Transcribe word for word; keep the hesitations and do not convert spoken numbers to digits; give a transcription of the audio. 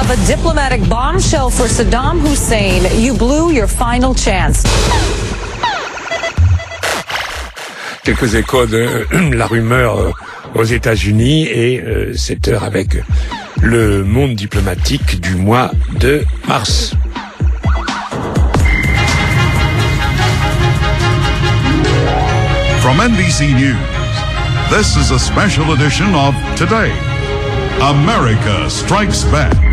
of a diplomatic bombshell for Saddam Hussein. You blew your final chance. Quelques échos de la rumeur aux États-Unis et euh, cette heure avec le monde diplomatique du mois de mars. From N B C News, this is a special edition of Today, America Strikes Back.